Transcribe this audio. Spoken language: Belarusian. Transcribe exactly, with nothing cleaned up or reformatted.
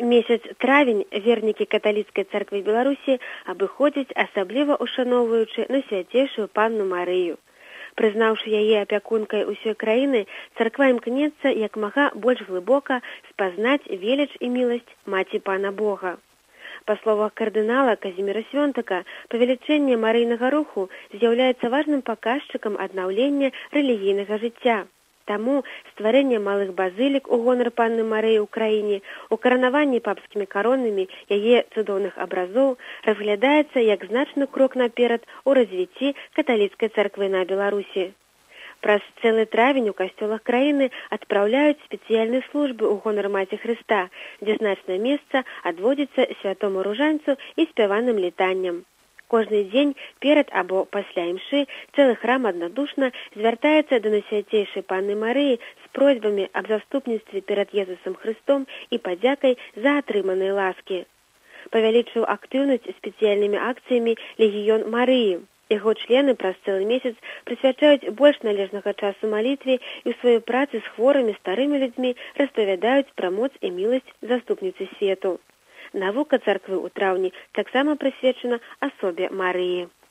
Месяц травень вернікі каталіцкай царквы Беларусі абыходзяць, асабліва ушаноўваючы найсвяцейшую панну Марыю. Прызнаўшы яе апякункай усёй краіны, царква імкнецца як мага больш глыбока спазнаць веліч і міласць маці пана Бога. Па словах кардынала Казіміра Свёнтака, павелічэнне марыйнага руху з'яўляецца важным паказчыкам аднаўлення рэлігійнага жыцця. Таму стварэнне малых базылік у гонар панны Марыі ў краіне, укаранаванне папскімі каронамі яе цудоўных абразоў разглядаецца як значны крок наперад у развіцці каталіцкай царквы на Беларусі. Праз цэлы травень у касцёлах краіны адпраўляюць спецыяльныя службы ў гонар маці Хрыста, дзе значнае месца адводзіцца святому ружанцу і спяваным літанням. Кожны дзень перад або пасля імшы цэлы храм аднадушна звяртаецца да найсвяцейшай панны Марыі з просьбамі аб заступніцтве перад Езусам Хрыстом і падзякай за атрыманыя ласкі. Павялічыў актыўнасць спецыяльнымі акцыямі легіён Марыі. Яго члены праз цэлы месяц прысвячаюць больш належнага часу малітве і ў сваёй працы з хворымі старымі людзьмі распавядаюць пра моц і міласць заступніцы свету. Навука царквы ў траўні таксама прысвечана асобе Марыі.